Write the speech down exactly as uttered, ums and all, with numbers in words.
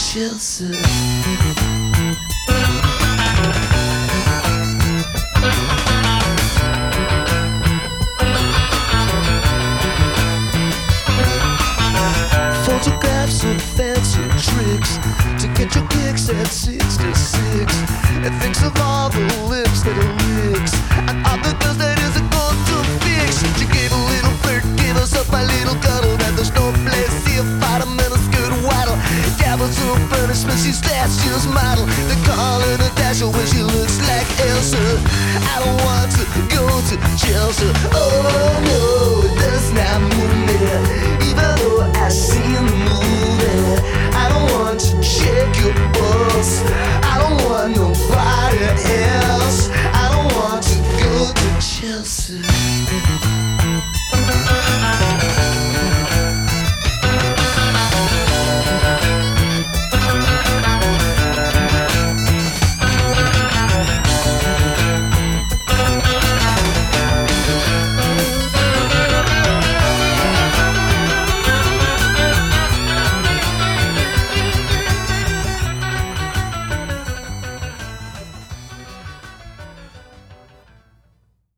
Chelsea. Photographs of fancy tricks to get your kicks at sixty-six. And thinks of all the lips that are licks and all the girls that isn't going to fix. She gave a little flirt, gave us up a little cuddle, that there's no place here, fight a minute skirt waddle. Gavels to punishment, she's that's just my